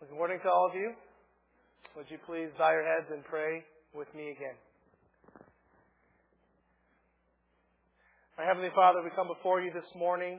Good morning to all of you. Would you please bow your heads and pray with me again? Our Heavenly Father, we come before you this morning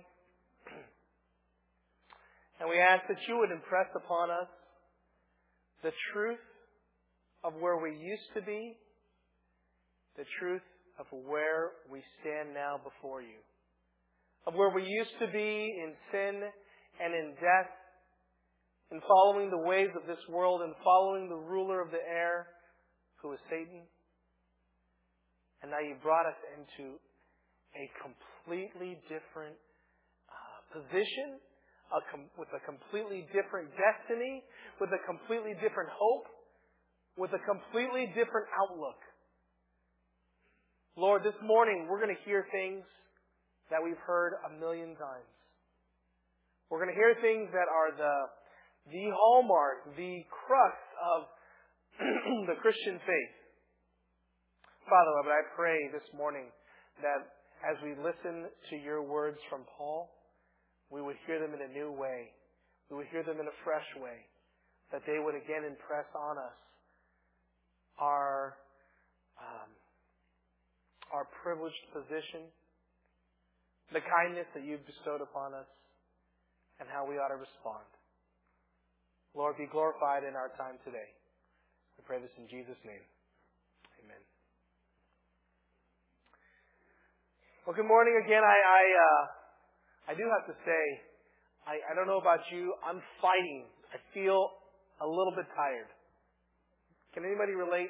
and we ask that you would impress upon us the truth of where we used to be, the truth of where we stand now before you, of where we used to be in sin and in death, in following the ways of this world and following the ruler of the air, who is Satan. And now you brought us into a completely different position, with a completely different destiny, with a completely different hope, with a completely different outlook. Lord, this morning we're going to hear things that we've heard a million times. We're going to hear things that are the hallmark, the crux of the Christian faith. Father, Lord, I pray this morning that as we listen to your words from Paul, we would hear them in a new way. We would hear them in a fresh way. That they would again impress on us our privileged position, the kindness that you've bestowed upon us, and how we ought to respond. Lord, be glorified in our time today. We pray this in Jesus' name. Amen. Well, good morning again. I do have to say, I don't know about you, I'm fighting. I feel a little bit tired. Can anybody relate?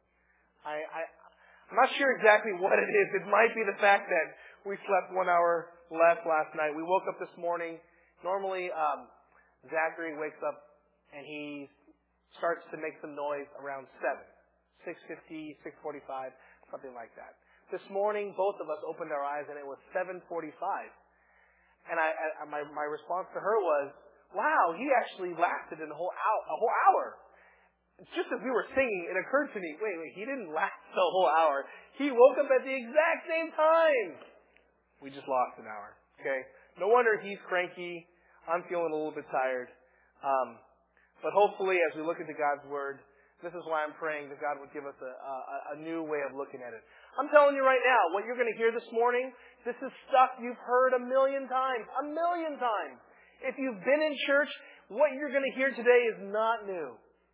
I'm not sure exactly what it is. It might be the fact that we slept 1 hour less last night. We woke up this morning. Normally, Zachary wakes up and he starts to make some noise around 7, 6:50, 6:45, something like that. This morning, both of us opened our eyes and it was 7:45. And my response to her was, wow, he actually lasted a whole hour. Just as we were singing, it occurred to me, wait, he didn't last the whole hour. He woke up at the exact same time. We just lost an hour. Okay? No wonder he's cranky. I'm feeling a little bit tired. But hopefully, as we look into God's Word, this is why I'm praying that God would give us a new way of looking at it. I'm telling you right now, what you're going to hear this morning, this is stuff you've heard a million times. A million times. If you've been in church, what you're going to hear today is not new.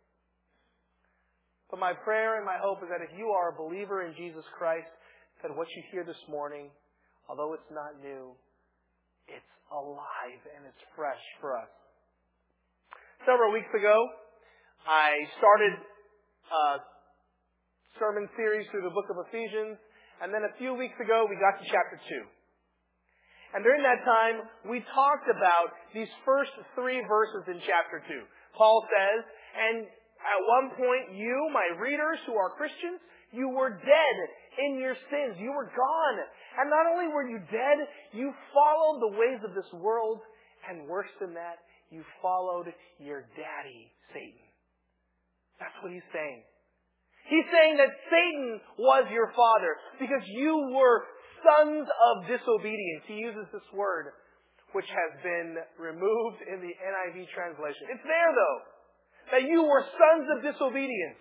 But my prayer and my hope is that if you are a believer in Jesus Christ, that what you hear this morning, although it's not new, it's alive and it's fresh for us. Several weeks ago, I started a sermon series through the book of Ephesians, and then a few weeks ago, we got to chapter 2. And during that time, we talked about these first 3 verses in chapter 2. Paul says, and at one point, you, my readers who are Christians, you were dead in your sins. You were gone. And not only were you dead, you followed the ways of this world, and worse than that, you followed your daddy, Satan. That's what he's saying. He's saying that Satan was your father because you were sons of disobedience. He uses this word, which has been removed in the NIV translation. It's there, though. That you were sons of disobedience.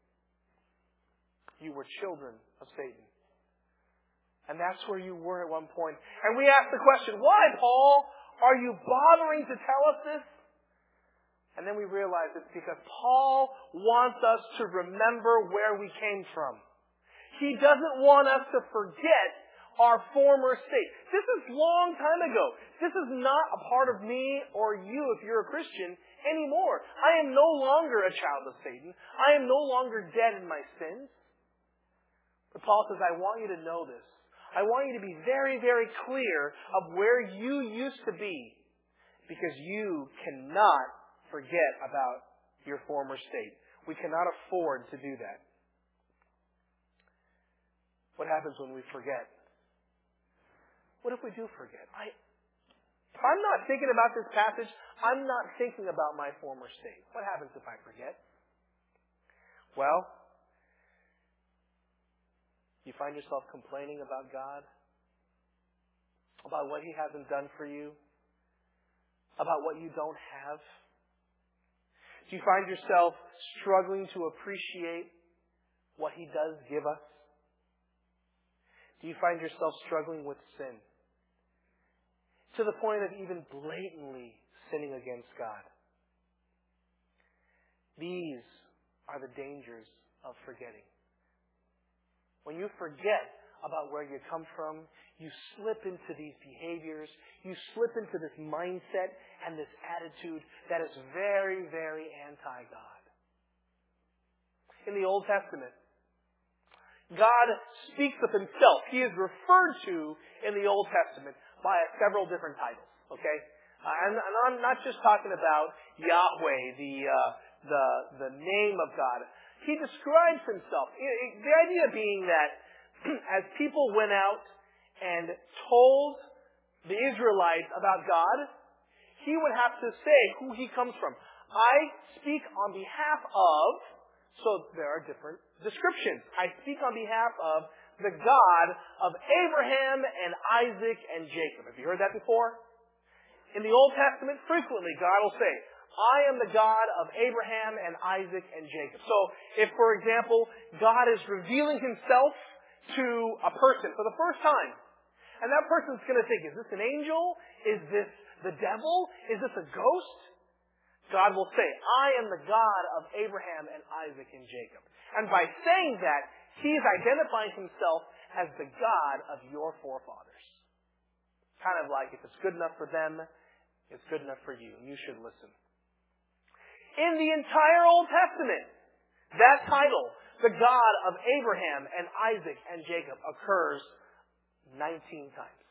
You were children of Satan. And that's where you were at one point. And we asked the question, why, Paul? Are you bothering to tell us this? And then we realized it's because Paul wants us to remember where we came from. He doesn't want us to forget our former state. This is a long time ago. This is not a part of me or you, if you're a Christian, anymore. I am no longer a child of Satan. I am no longer dead in my sins. But Paul says, I want you to know this. I want you to be very, very clear of where you used to be, because you cannot forget about your former state. We cannot afford to do that. What happens when we forget? What if we do forget? If I'm not thinking about this passage, I'm not thinking about my former state. What happens if I forget? Well, you find yourself complaining about God, about what He hasn't done for you, about what you don't have. Do you find yourself struggling to appreciate what He does give us? Do you find yourself struggling with sin to the point of even blatantly sinning against God? These are the dangers of forgetting. When you forget about where you come from, you slip into these behaviors, you slip into this mindset and this attitude that is very, very anti-God. In the Old Testament, God speaks of Himself. He is referred to in the Old Testament by several different titles. Okay? And I'm not just talking about Yahweh, the name of God. He describes Himself. The idea being that as people went out and told the Israelites about God, He would have to say who He comes from. I speak on behalf of, so there are different descriptions. I speak on behalf of the God of Abraham and Isaac and Jacob. Have you heard that before? In the Old Testament, frequently God will say, I am the God of Abraham and Isaac and Jacob. So if, for example, God is revealing Himself to a person for the first time, and that person's going to think, is this an angel? Is this the devil? Is this a ghost? God will say, I am the God of Abraham and Isaac and Jacob. And by saying that, He is identifying Himself as the God of your forefathers. Kind of like, if it's good enough for them, it's good enough for you, and you should listen. In the entire Old Testament, that title, the God of Abraham and Isaac and Jacob, occurs 19 times.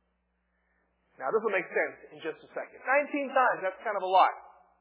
Now, this will make sense in just a second. 19 times, that's kind of a lot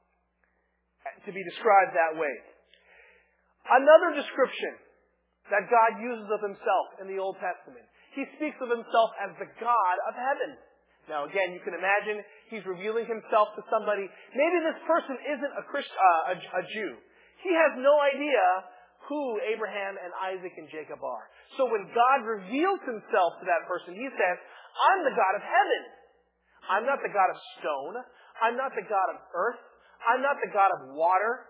to be described that way. Another description that God uses of Himself in the Old Testament, He speaks of Himself as the God of heaven. Now, again, you can imagine He's revealing Himself to somebody. Maybe this person isn't a Jew. He has no idea who Abraham and Isaac and Jacob are. So when God reveals Himself to that person, He says, I'm the God of heaven. I'm not the God of stone. I'm not the God of earth. I'm not the God of water.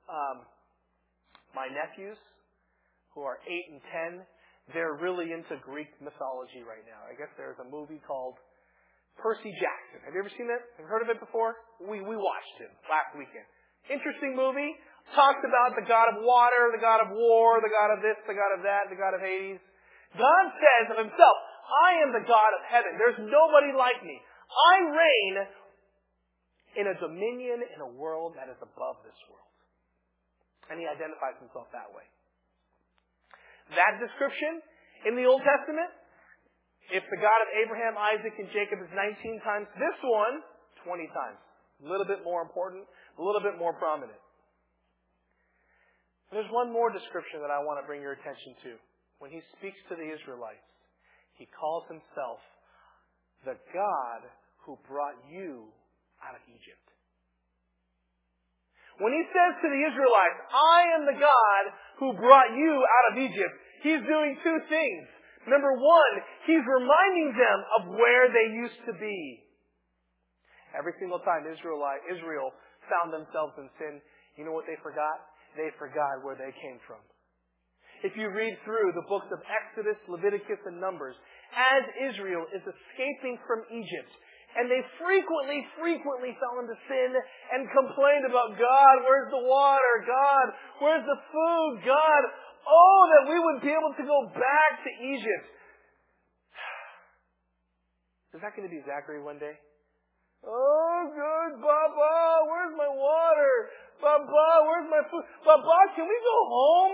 My nephews, who are 8 and 10, they're really into Greek mythology right now. I guess there's a movie called Percy Jackson. Have you ever seen that? Have you heard of it before? We watched it last weekend. Interesting movie. Talks about the God of water, the God of war, the God of this, the God of that, the God of Hades. God says of Himself, I am the God of heaven. There's nobody like me. I reign in a dominion in a world that is above this world. And He identifies Himself that way. That description in the Old Testament, if the God of Abraham, Isaac, and Jacob is 19 times, this one, 20 times. A little bit more important, a little bit more prominent. There's one more description that I want to bring your attention to. When He speaks to the Israelites, He calls Himself the God who brought you out of Egypt. When He says to the Israelites, I am the God who brought you out of Egypt, He's doing two things. Number one, He's reminding them of where they used to be. Every single time Israel found themselves in sin, you know what they forgot? They forgot where they came from. If you read through the books of Exodus, Leviticus, and Numbers, as Israel is escaping from Egypt, and they frequently fell into sin and complained about, God, where's the water? God, where's the food? God, oh, that we would be able to go back to Egypt. Is that going to be Zachary one day? Oh, good, Papa, where's my water? Papa, where's my food? Papa, can we go home?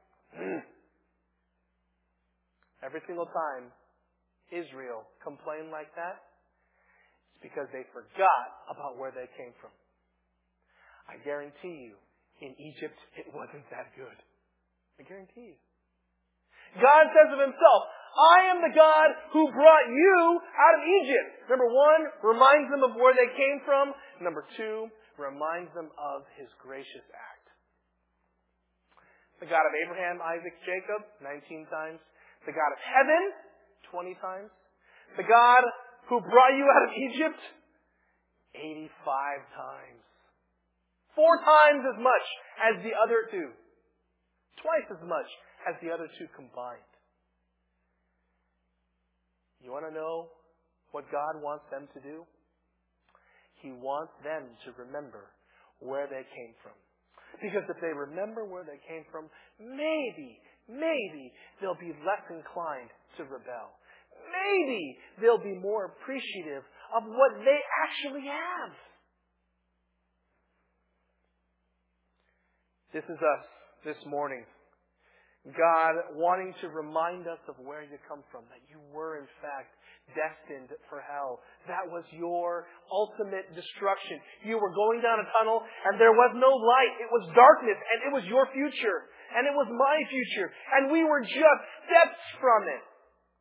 Every single time Israel complained like that, it's because they forgot about where they came from. I guarantee you, in Egypt, it wasn't that good. I guarantee you. God says of Himself, I am the God who brought you out of Egypt. Number one, reminds them of where they came from. Number two, reminds them of His gracious act. The God of Abraham, Isaac, Jacob, 19 times. The God of heaven, 20 times. The God who brought you out of Egypt, 85 times. 4 times as much as the other 2. Twice as much as the other 2 combined. You want to know what God wants them to do? He wants them to remember where they came from. Because if they remember where they came from, maybe they'll be less inclined to rebel. Maybe they'll be more appreciative of what they actually have. This is us this morning. God wanting to remind us of where you come from, that you were in fact destined for hell. That was your ultimate destruction. You were going down a tunnel and there was no light. It was darkness and it was your future and it was my future and we were just steps from it.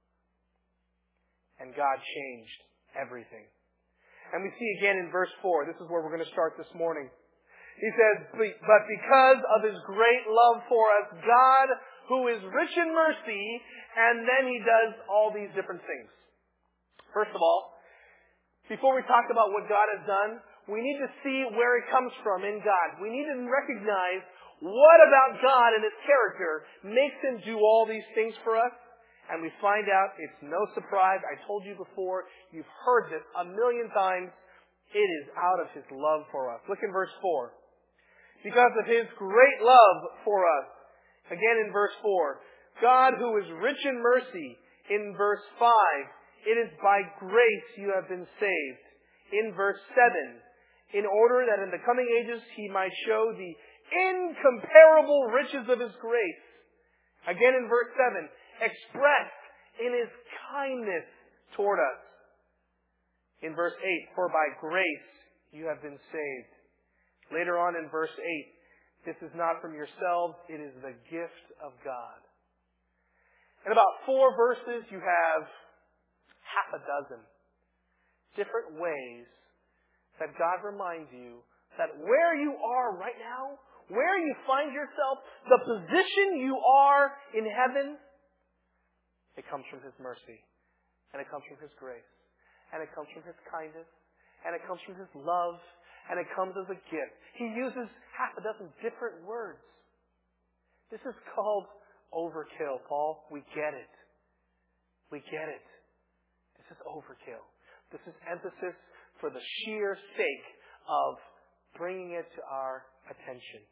And God changed everything. And we see again in verse 4, this is where we're going to start this morning. He says, but because of His great love for us, God, who is rich in mercy, and then He does all these different things. First of all, before we talk about what God has done, we need to see where it comes from in God. We need to recognize what about God and His character makes Him do all these things for us. And we find out it's no surprise. I told you before, you've heard this a million times. It is out of His love for us. Look in verse 4. Because of His great love for us. Again in verse 4. God who is rich in mercy. In verse 5. It is by grace you have been saved. In verse 7. In order that in the coming ages He might show the incomparable riches of His grace. Again in verse 7. Expressed in His kindness toward us. In verse 8. For by grace you have been saved. Later on in verse 8, this is not from yourselves, it is the gift of God. In about 4 verses, you have half a dozen different ways that God reminds you that where you are right now, where you find yourself, the position you are in heaven, it comes from His mercy, and it comes from His grace, and it comes from His kindness, and it comes from His love, and it comes as a gift. He uses half a dozen different words. This is called overkill, Paul. We get it. We get it. This is overkill. This is emphasis for the sheer sake of bringing it to our attention.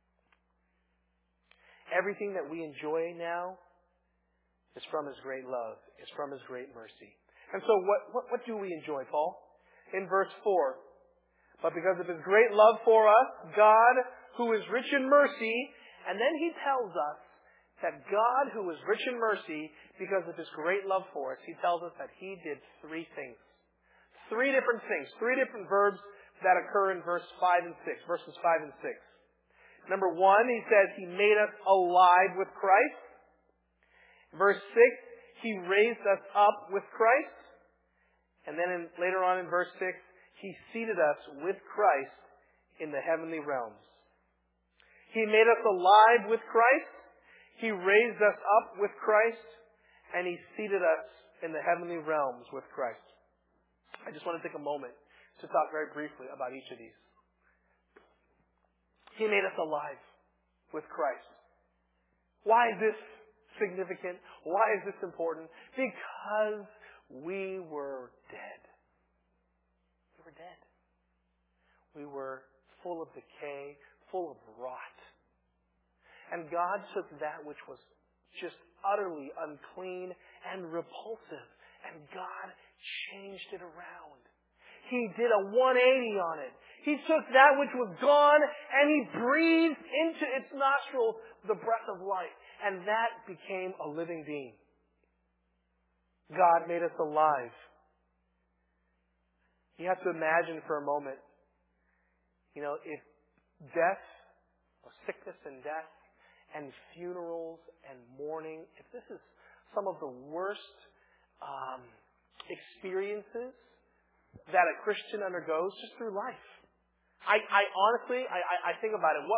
Everything that we enjoy now is from His great love. It's from His great mercy. And so what do we enjoy, Paul? In verse 4. But because of His great love for us, God, who is rich in mercy, and then He tells us that God, who is rich in mercy, because of His great love for us, He tells us that He did 3 things. 3 different things. 3 different verbs that occur in verses 5 and 6. Number 1, He says He made us alive with Christ. Verse 6, He raised us up with Christ. And then later on in verse 6, He seated us with Christ in the heavenly realms. He made us alive with Christ. He raised us up with Christ. And He seated us in the heavenly realms with Christ. I just want to take a moment to talk very briefly about each of these. He made us alive with Christ. Why is this significant? Why is this important? Because we were dead. We were dead. We were full of decay, full of rot. And God took that which was just utterly unclean and repulsive, and God changed it around. He did a 180 on it. He took that which was gone and He breathed into its nostrils the breath of life, and that became a living being. God made us alive. You have to imagine for a moment, if death, or sickness and death, and funerals and mourning, if this is some of the worst experiences that a Christian undergoes just through life. I honestly think about it.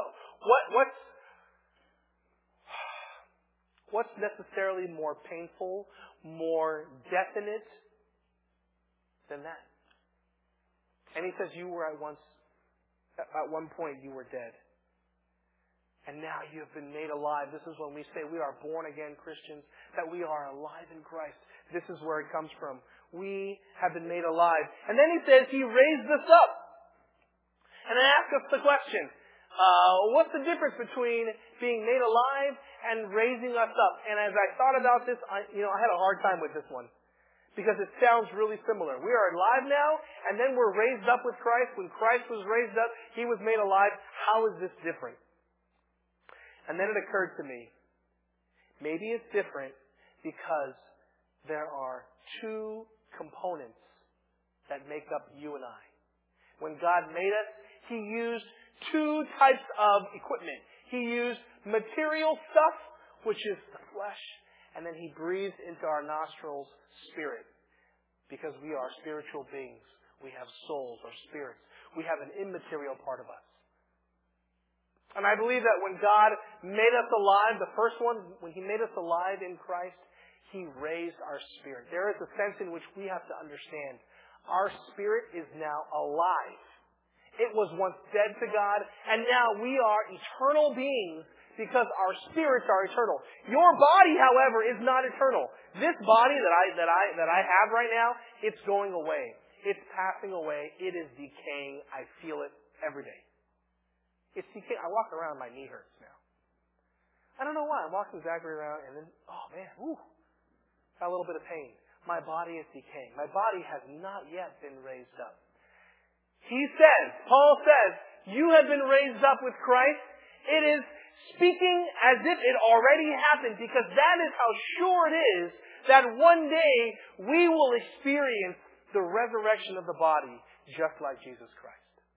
What's necessarily more painful, more definite than that? And He says, you were at once At one point you were dead. And now you have been made alive. This is when we say we are born again Christians, that we are alive in Christ. This is where it comes from. We have been made alive. And then he says he raised us up. And I ask us the question, what's the difference between being made alive and raising us up? And as I thought about this, I had a hard time with this one. Because it sounds really similar. We are alive now, and then we're raised up with Christ. When Christ was raised up, He was made alive. How is this different? And then it occurred to me, maybe it's different because there are two components that make up you and I. When God made us, He used two types of equipment. He used material stuff, which is the flesh, and then He breathed into our nostrils spirit. Because we are spiritual beings. We have souls or spirits. We have an immaterial part of us. And I believe that when God made us alive, the first one, when He made us alive in Christ, He raised our spirit. There is a sense in which we have to understand our spirit is now alive. It was once dead to God, and now we are eternal beings because our spirits are eternal. Your body, however, is not eternal. This body that I have right now, it's going away. It's passing away. It is decaying. I feel it every day. It's decaying. I walk around, my knee hurts now. I don't know why. I'm walking Zachary around, and then, oh man, got a little bit of pain. My body is decaying. My body has not yet been raised up. Paul says, you have been raised up with Christ. It is speaking as if it already happened, because that is how sure it is that one day we will experience the resurrection of the body just like Jesus Christ.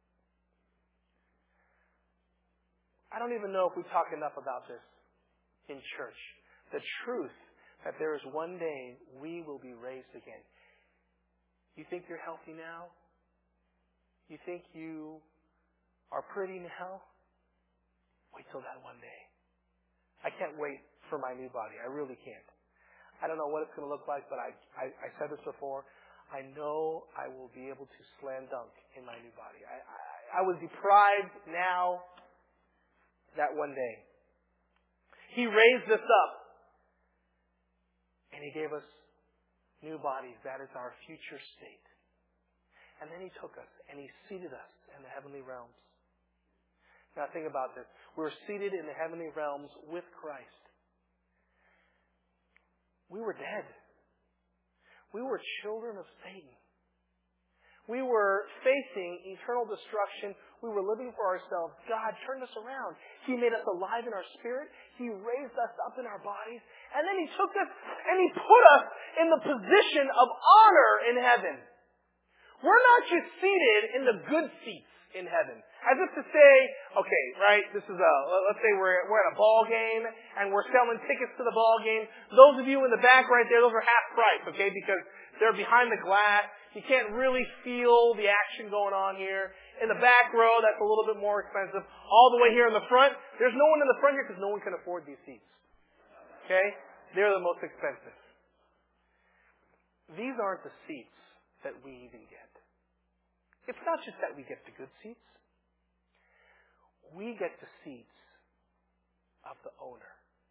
I don't even know if we talk enough about this in church. The truth that there is one day we will be raised again. You think you're healthy now? You think you are pretty now? Wait till that one day. I can't wait for my new body. I really can't. I don't know what it's going to look like, but I said this before. I know I will be able to slam dunk in my new body. I was deprived now that one day. He raised us up. And He gave us new bodies. That is our future state. And then He took us and He seated us in the heavenly realms. Now think about this. We're seated in the heavenly realms with Christ. We were dead. We were children of Satan. We were facing eternal destruction. We were living for ourselves. God turned us around. He made us alive in our spirit. He raised us up in our bodies. And then He took us and He put us in the position of honor in heaven. We're not just seated in the good seats in heaven. As if to say, okay, right, this is let's say we're at a ball game and we're selling tickets to the ball game. Those of you in the back right there, those are half price, okay, because they're behind the glass. You can't really feel the action going on here. In the back row, that's a little bit more expensive. All the way here in the front, there's no one in the front here because no one can afford these seats. Okay? They're the most expensive. These aren't the seats that we even get. It's not just that we get the good seats. We get the seats of the owner.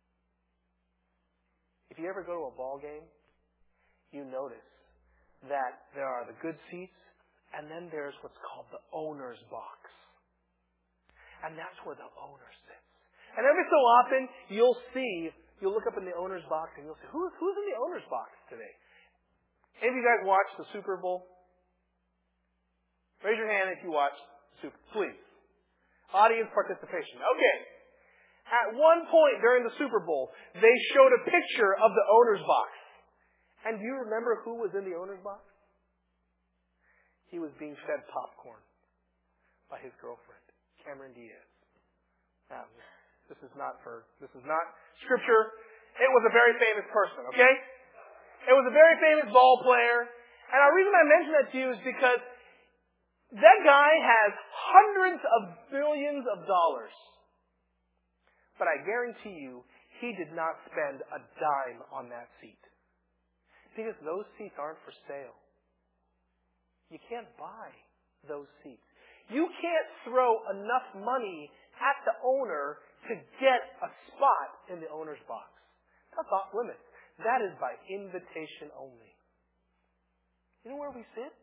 If you ever go to a ball game, you notice that there are the good seats, and then there's what's called the owner's box. And that's where the owner sits. And every so often, you'll look up in the owner's box, and you'll say, who's in the owner's box today? Any of you guys watch the Super Bowl? Raise your hand if you watch Super Bowl, please. Audience participation. Okay. At one point during the Super Bowl, they showed a picture of the owner's box. And do you remember who was in the owner's box? He was being fed popcorn by his girlfriend, Cameron Diaz. Now, this is not scripture. It was a very famous person, okay? It was a very famous ball player. And the reason I mention that to you is because that guy has hundreds of billions of dollars. But I guarantee you, he did not spend a dime on that seat. Because those seats aren't for sale. You can't buy those seats. You can't throw enough money at the owner to get a spot in the owner's box. That's off limits. That is by invitation only. You know where we sit?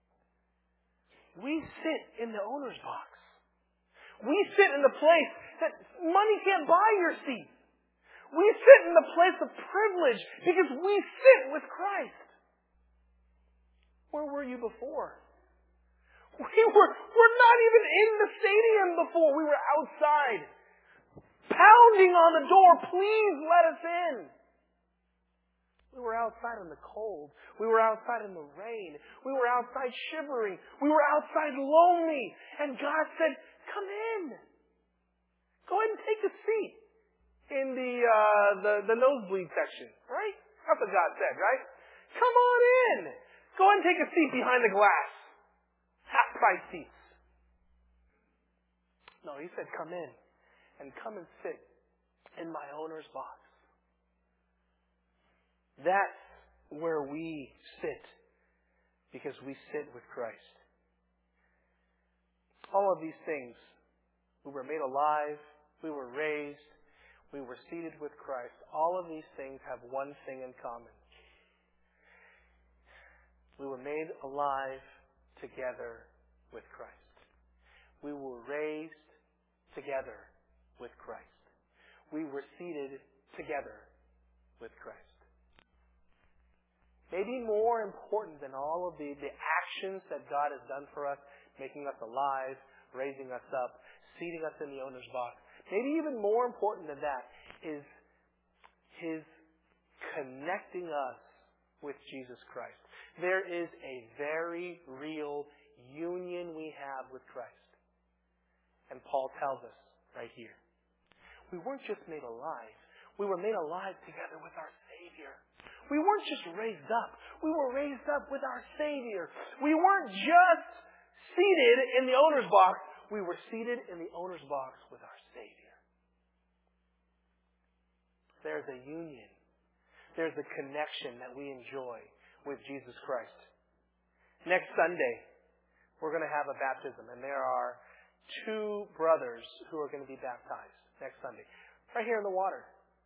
We sit in the owner's box. We sit in the place that money can't buy your seat. We sit in the place of privilege because we sit with Christ. Where were you before? We're not even in the stadium before. We were outside, pounding on the door. Please let us in. We were outside in the cold. We were outside in the rain. We were outside shivering. We were outside lonely. And God said, come in. Go ahead and take a seat in the nosebleed section. Right? That's what God said, right? Come on in. Go ahead and take a seat behind the glass. Half-price seats. No, he said, come in and come and sit in my owner's box. That's where we sit because we sit with Christ. All of these things, we were made alive, we were raised, we were seated with Christ. All of these things have one thing in common. We were made alive together with Christ. We were raised together with Christ. We were seated together with Christ. Maybe more important than all of the actions that God has done for us, making us alive, raising us up, seating us in the owner's box. Maybe even more important than that is His connecting us with Jesus Christ. There is a very real union we have with Christ. And Paul tells us right here. We weren't just made alive. We were made alive together with our Savior. We weren't just raised up. We were raised up with our Savior. We weren't just seated in the owner's box. We were seated in the owner's box with our Savior. There's a union. There's a connection that we enjoy with Jesus Christ. Next Sunday, we're going to have a baptism, and there are 2 brothers who are going to be baptized next Sunday, right here in the water.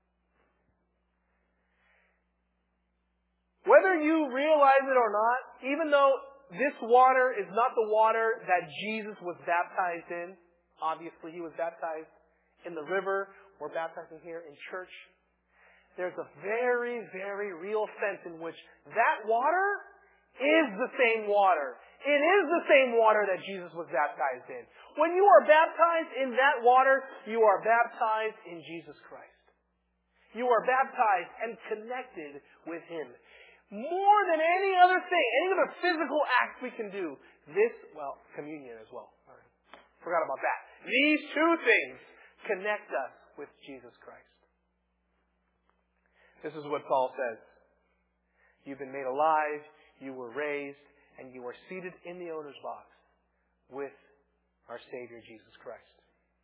Whether you realize it or not, even though this water is not the water that Jesus was baptized in, obviously He was baptized in the river, we're baptizing here in church, there's a very, very real sense in which that water is the same water. It is the same water that Jesus was baptized in. When you are baptized in that water, you are baptized in Jesus Christ. You are baptized and connected with Him. More than any other thing, any other physical act we can do, communion as well. All right. Forgot about that. These 2 things connect us with Jesus Christ. This is what Paul says. You've been made alive, you were raised, and you are seated in the owner's box with our Savior, Jesus Christ.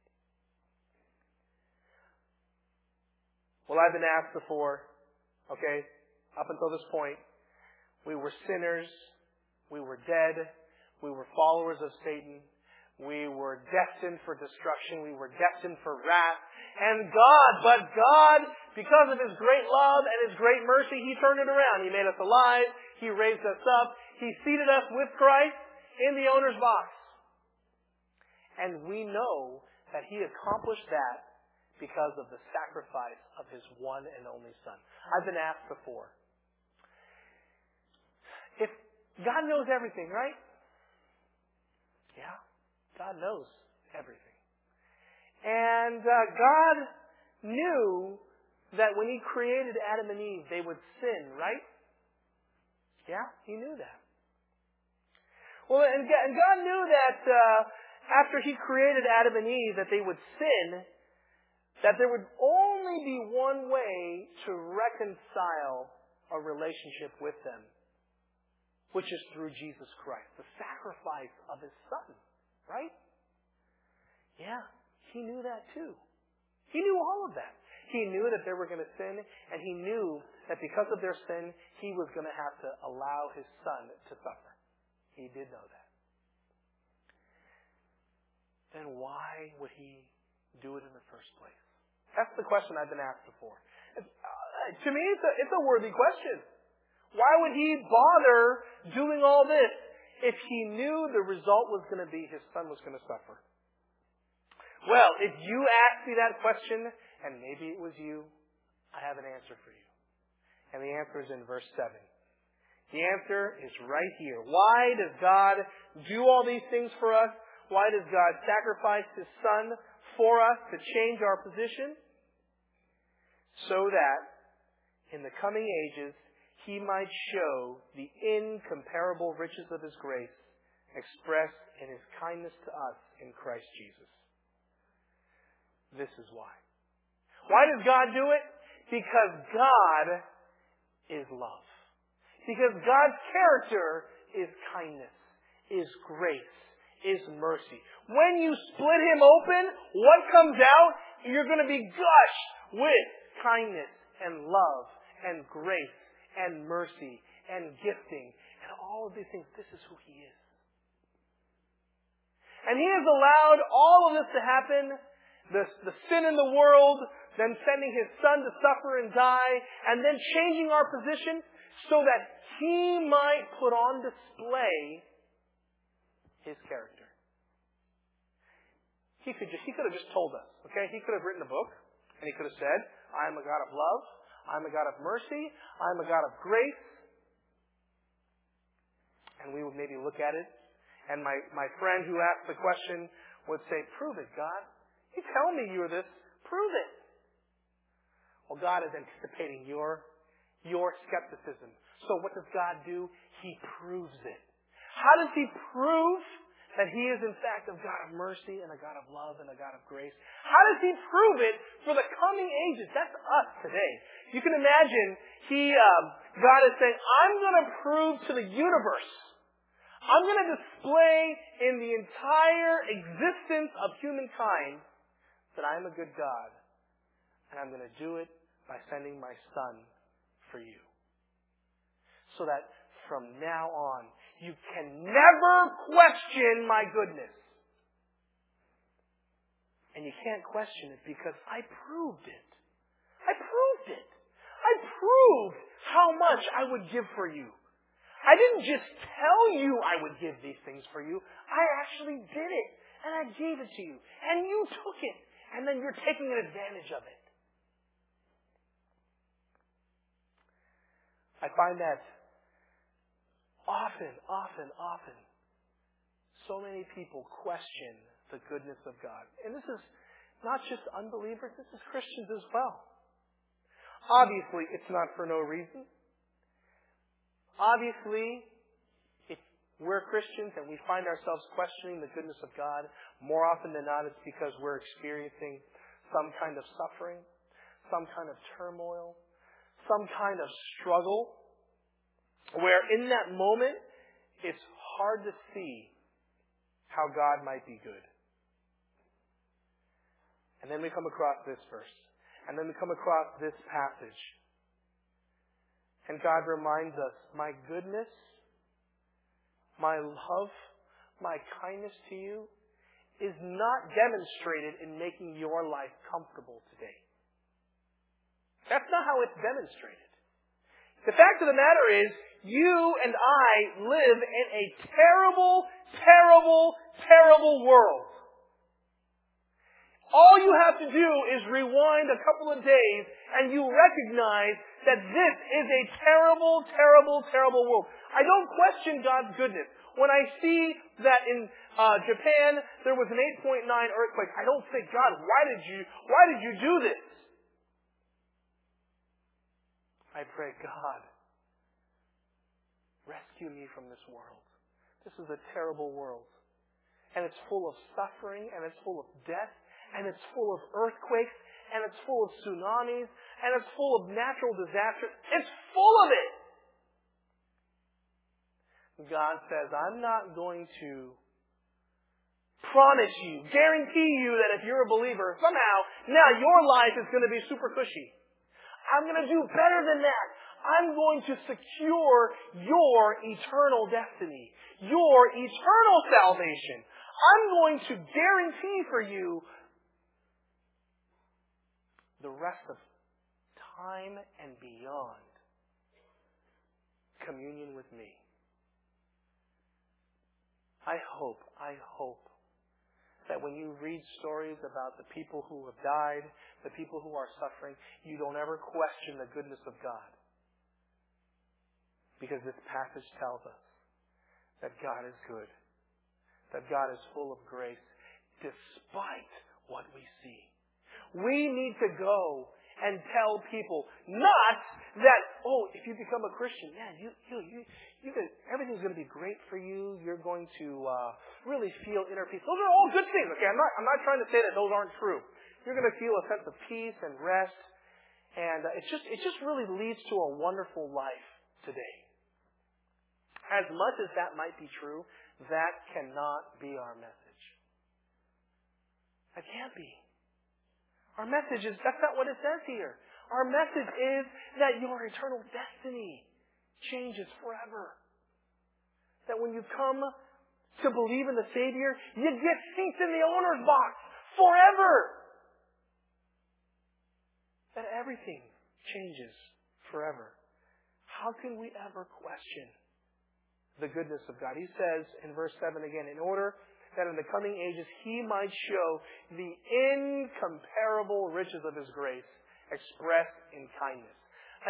Well, I've been asked before, okay, up until this point, we were sinners, we were dead, we were followers of Satan, we were destined for destruction, we were destined for wrath, but God, because of His great love and His great mercy, He turned it around. He made us alive, He raised us up, He seated us with Christ in the owner's box. And we know that He accomplished that because of the sacrifice of His one and only Son. I've been asked before, if God knows everything, right? Yeah, God knows everything. And God knew that when He created Adam and Eve, they would sin, right? Yeah, He knew that. Well, and God knew that after He created Adam and Eve, that they would sin, that there would only be one way to reconcile a relationship with them, which is through Jesus Christ, the sacrifice of His Son, right? Yeah, He knew that too. He knew all of that. He knew that they were going to sin, and He knew that because of their sin, He was going to have to allow His Son to suffer. He did know that. why would he do it in the first place? That's the question I've been asked before. To me, it's a worthy question. Why would he bother doing all this if he knew the result was going to be his son was going to suffer? Well, if you ask me that question, and maybe it was you, I have an answer for you. And the answer is in verse 7. The answer is right here. Why does God do all these things for us? Why does God sacrifice His Son for us to change our position? So that in the coming ages, He might show the incomparable riches of His grace expressed in His kindness to us in Christ Jesus. This is why. Why does God do it? Because God is love. Because God's character is kindness, is grace, is mercy. When you split Him open, what comes out? You're going to be gushed with kindness and love and grace and mercy and gifting and all of these things. This is who He is. And He has allowed all of this to happen, the sin in the world, then sending His Son to suffer and die, and then changing our position so that He might put on display His character. He could have just told us, okay? He could have written a book, and He could have said, I am a God of love, I am a God of mercy, I am a God of grace. And we would maybe look at it, and my friend who asked the question would say, prove it, God. You tell me you're this, prove it. Well, God is anticipating your skepticism. So what does God do? He proves it. How does He prove that He is in fact a God of mercy and a God of love and a God of grace? How does He prove it for the coming ages? That's us today. You can imagine God is saying, I'm going to prove to the universe, I'm going to display in the entire existence of humankind that I'm a good God. And I'm going to do it by sending my Son for you. So that from now on, you can never question my goodness. And you can't question it because I proved it. I proved it. I proved how much I would give for you. I didn't just tell you I would give these things for you. I actually did it. And I gave it to you. And you took it. And then you're taking advantage of it. I find that often, so many people question the goodness of God. And this is not just unbelievers, this is Christians as well. Obviously, it's not for no reason. Obviously, if we're Christians and we find ourselves questioning the goodness of God, more often than not, it's because we're experiencing some kind of suffering, some kind of turmoil, some kind of struggle, where in that moment, it's hard to see how God might be good. And then we come across this verse. And then we come across this passage. And God reminds us, my goodness, my love, my kindness to you is not demonstrated in making your life comfortable today. That's not how it's demonstrated. The fact of the matter is, you and I live in a terrible, terrible, terrible world. All you have to do is rewind a couple of days and you recognize that this is a terrible, terrible, terrible world. I don't question God's goodness. When I see that in Japan there was an 8.9 earthquake, I don't say, God, why did you do this? I pray, God, rescue me from this world. This is a terrible world. And it's full of suffering, and it's full of death, and it's full of earthquakes, and it's full of tsunamis, and it's full of natural disasters. It's full of it! God says, I'm not going to promise you, guarantee you that if you're a believer, somehow, now your life is going to be super cushy. I'm going to do better than that. I'm going to secure your eternal destiny, your eternal salvation. I'm going to guarantee for you the rest of time and beyond communion with me. I hope that when you read stories about the people who have died, the people who are suffering, you don't ever question the goodness of God. Because this passage tells us that God is good, that God is full of grace, despite what we see. We need to go and tell people, not that, if you become a Christian, man, everything's going to be great for you. You're going to really feel inner peace. Those are all good things. Okay, I'm not trying to say that those aren't true. You're going to feel a sense of peace and rest, and it just really leads to a wonderful life today. As much as that might be true, that cannot be our message. That can't be. Our message is, that's not what it says here. Our message is that your eternal destiny changes forever. That when you come to believe in the Savior, you get seats in the owner's box forever. That everything changes forever. How can we ever question the goodness of God? He says in verse 7 again, in order that in the coming ages He might show the incomparable riches of His grace expressed in kindness.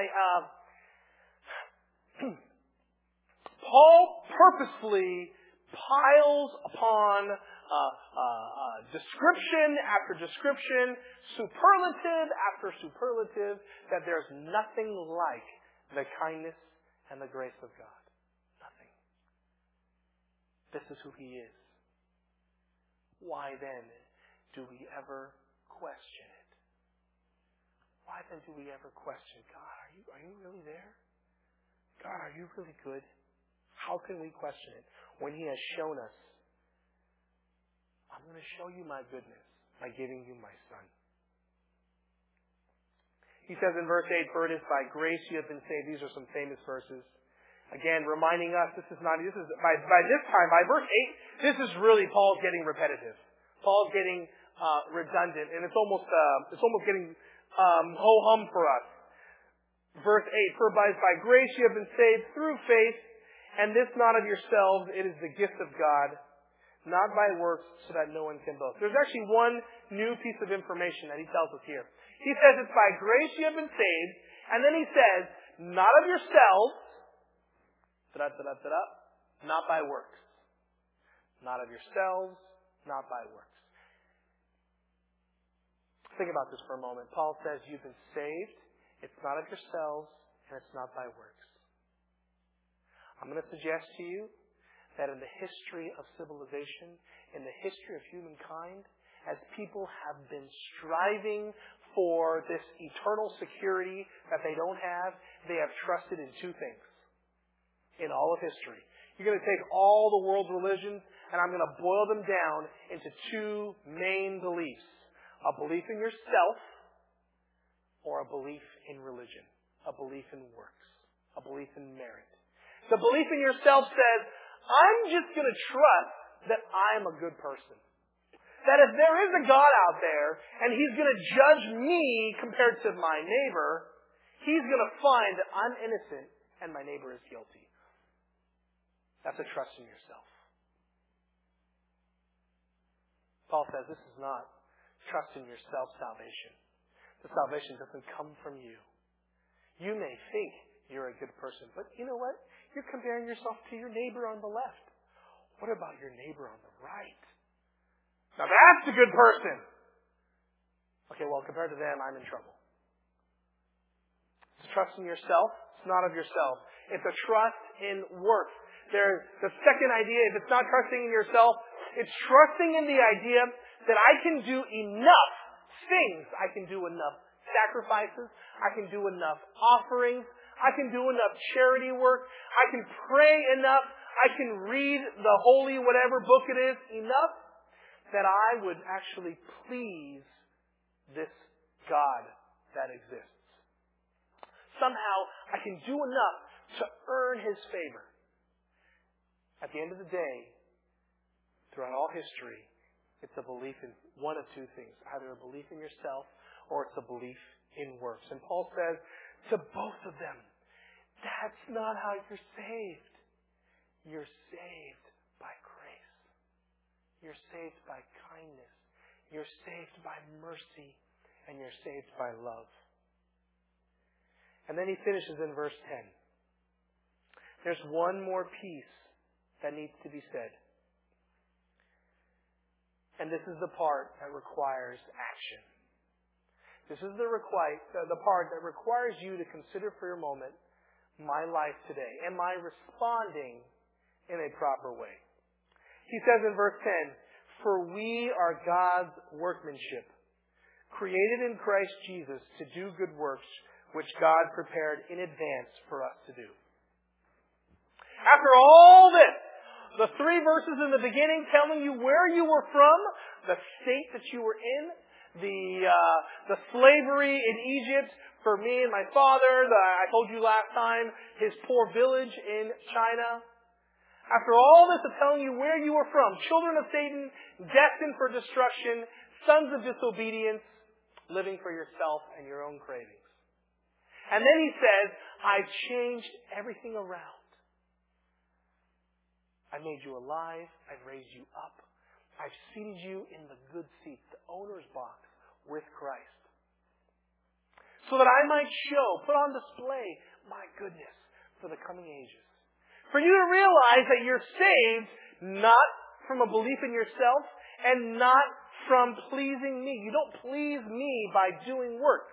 Paul purposefully piles upon description after description, superlative after superlative, that there's nothing like the kindness and the grace of God. Nothing. This is who He is. Why then do we ever question it? Why then do we ever question, God, are you really there? God, are you really good? How can we question it when He has shown us, I'm going to show you my goodness by giving you my Son? He says in verse 8, for it is by grace you have been saved. These are some famous verses. Again, reminding us, by this time, by verse 8, this is really Paul's getting repetitive. Paul's getting redundant, and it's almost getting ho-hum for us. Verse 8, for by grace you have been saved through faith, and this not of yourselves, it is the gift of God, not by works, so that no one can boast. There's actually one new piece of information that he tells us here. He says it's by grace you have been saved, and then he says, not of yourselves, not by works. Not of yourselves, not by works. Think about this for a moment. Paul says you've been saved. It's not of yourselves, and it's not by works. I'm going to suggest to you that in the history of civilization, in the history of humankind, as people have been striving for this eternal security that they don't have, they have trusted in two things. In all of history. You're going to take all the world's religions and I'm going to boil them down into two main beliefs. A belief in yourself or a belief in religion. A belief in works. A belief in merit. The belief in yourself says, I'm just going to trust that I'm a good person. That if there is a God out there and He's going to judge me compared to my neighbor, He's going to find that I'm innocent and my neighbor is guilty. That's a trust in yourself. Paul says this is not trust in yourself salvation. The salvation doesn't come from you. You may think you're a good person, but you know what? You're comparing yourself to your neighbor on the left. What about your neighbor on the right? Now that's a good person. Okay, well, compared to them, I'm in trouble. It's a trust in yourself. It's not of yourself. It's a trust in works. There's the second idea, if it's not trusting in yourself, it's trusting in the idea that I can do enough things. I can do enough sacrifices. I can do enough offerings. I can do enough charity work. I can pray enough. I can read the holy whatever book it is enough that I would actually please this God that exists. Somehow I can do enough to earn His favor. At the end of the day, throughout all history, it's a belief in one of two things. Either a belief in yourself or it's a belief in works. And Paul says to both of them, that's not how you're saved. You're saved by grace. You're saved by kindness. You're saved by mercy. And you're saved by love. And then he finishes in verse 10. There's one more piece that needs to be said. And this is the part that requires action. This is the part that requires you to consider for your moment my life today. Am I responding in a proper way? He says in verse 10, for we are God's workmanship, created in Christ Jesus to do good works, which God prepared in advance for us to do. After all this, the 3 verses in the beginning telling you where you were from, the state that you were in, the slavery in Egypt for me and my father, I told you last time, his poor village in China. After all this of telling you where you were from, children of Satan, destined for destruction, sons of disobedience, living for yourself and your own cravings. And then he says, I've changed everything around. I made you alive. I've raised you up. I've seated you in the good seat, the owner's box, with Christ. So that I might put on display my goodness for the coming ages. For you to realize that you're saved not from a belief in yourself and not from pleasing me. You don't please me by doing works.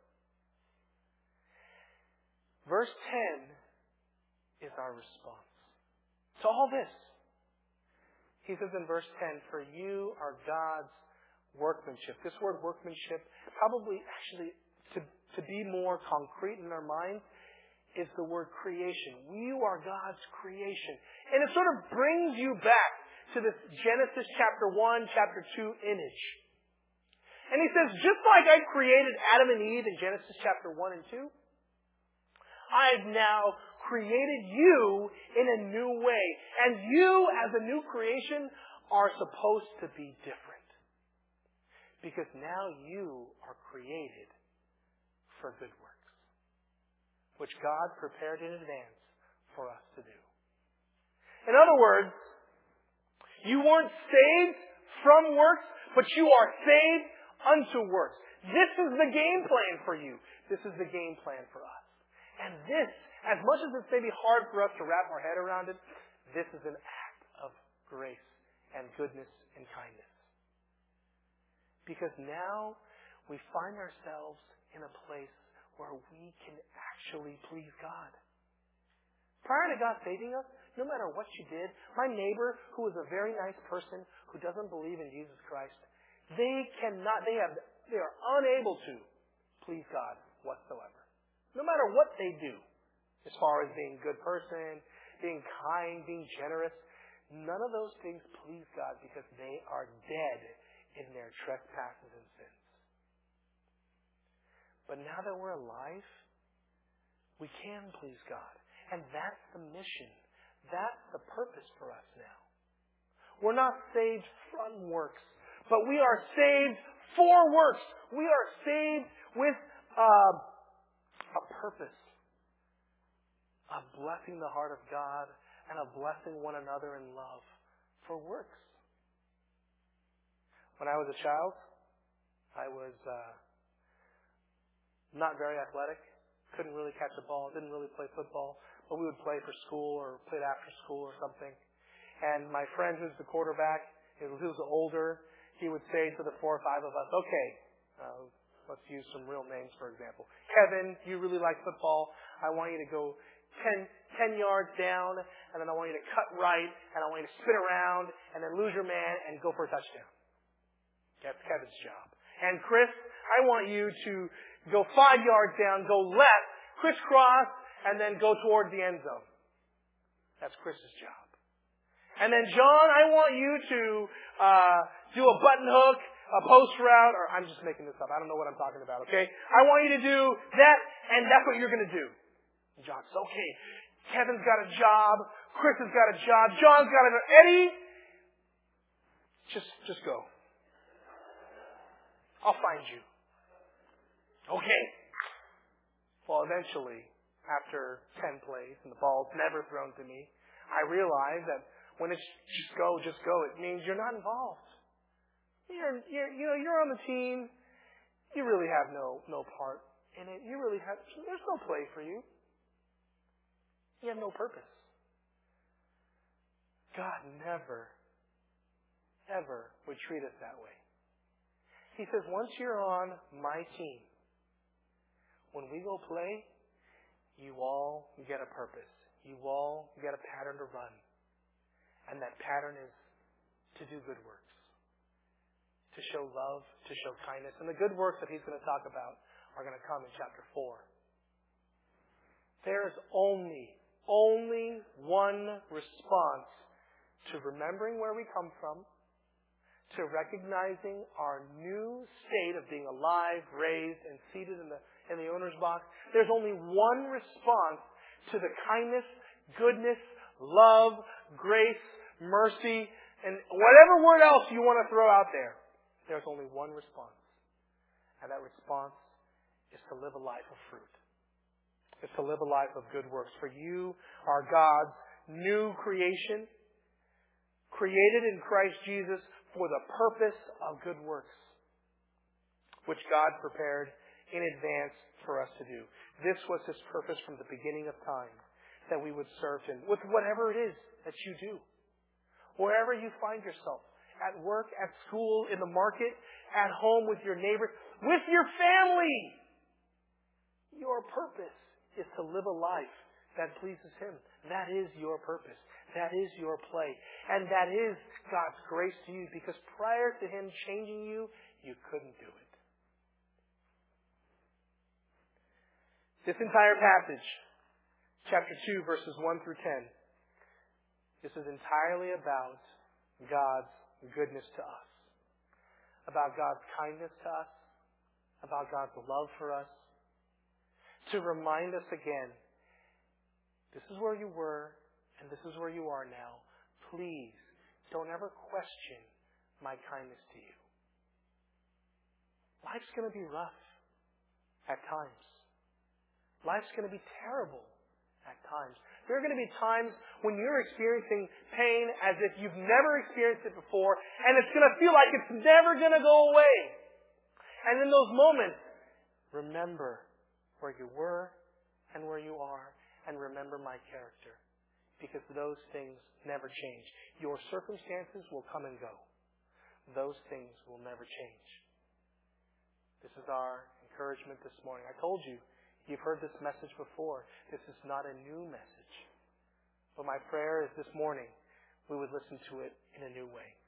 Verse 10 is our response to all this. He says in verse 10, for you are God's workmanship. This word workmanship, probably actually to be more concrete in our minds, is the word creation. You are God's creation. And it sort of brings you back to this Genesis chapter 1, chapter 2 image. And he says, just like I created Adam and Eve in Genesis chapter 1 and 2, I've now created you in a new way. And you, as a new creation, are supposed to be different. Because now you are created for good works, which God prepared in advance for us to do. In other words, you weren't saved from works, but you are saved unto works. This is the game plan for you. This is the game plan for us. And this, as much as it's maybe hard for us to wrap our head around it, this is an act of grace and goodness and kindness. Because now we find ourselves in a place where we can actually please God. Prior to God saving us, no matter what you did, my neighbor, who is a very nice person, who doesn't believe in Jesus Christ, they are unable to please God whatsoever. No matter what they do, as far as being a good person, being kind, being generous, none of those things please God because they are dead in their trespasses and sins. But now that we're alive, we can please God. And that's the mission. That's the purpose for us now. We're not saved from works, but we are saved for works. We are saved with a purpose of blessing the heart of God and of blessing one another in love for works. When I was a child, I was not very athletic, couldn't really catch a ball, didn't really play football, but we would play for school or played after school or something. And my friend who's the quarterback, he was older, he would say to the 4 or 5 of us, okay, let's use some real names, for example. Kevin, you really like football. I want you to go 10 yards down, and then I want you to cut right, and I want you to spin around, and then lose your man, and go for a touchdown. That's Kevin's job. And Chris, I want you to go 5 yards down, go left, crisscross, and then go towards the end zone. That's Chris's job. And then John, I want you to do a button hook, a post route, or I'm just making this up. I don't know what I'm talking about, okay? I want you to do that, and that's what you're going to do. And John says, okay, Kevin's got a job, Chris has got a job, John's got a... Eddie, Just go. I'll find you. Okay. Well, eventually, after 10 plays and the ball's never thrown to me, I realize that when it's just go, it means you're not involved. You're on the team. You really have no part in it. There's no play for you. You have no purpose. God never, ever would treat us that way. He says, once you're on my team, when we go play, you all get a purpose. You all get a pattern to run. And that pattern is to do good works. To show love, to show kindness. And the good works that he's going to talk about are going to come in chapter 4. There is only one response to remembering where we come from, to recognizing our new state of being alive, raised, and seated in the owner's box. There's only one response to the kindness, goodness, love, grace, mercy, and whatever word else you want to throw out there. There's only one response. And that response is to live a life of fruit. It's to live a life of good works. For you are God's new creation, created in Christ Jesus for the purpose of good works, which God prepared in advance for us to do. This was His purpose from the beginning of time, that we would serve Him with whatever it is that you do. Wherever you find yourself, at work, at school, in the market, at home with your neighbors, with your family. Your purpose is to live a life that pleases Him. That is your purpose. That is your play. And that is God's grace to you, because prior to Him changing you, you couldn't do it. This entire passage, chapter 2, verses 1 through 10, this is entirely about God's goodness to us, about God's kindness to us, about God's love for us, to remind us again, this is where you were and this is where you are now. Please don't ever question my kindness to you. Life's going to be rough at times. Life's going to be terrible at times. There are going to be times when you're experiencing pain as if you've never experienced it before, and it's going to feel like it's never going to go away. And in those moments, remember where you were and where you are, and remember my character, because those things never change. Your circumstances will come and go. Those things will never change. This is our encouragement this morning. I told you, you've heard this message before. This is not a new message. But my prayer is this morning we would listen to it in a new way.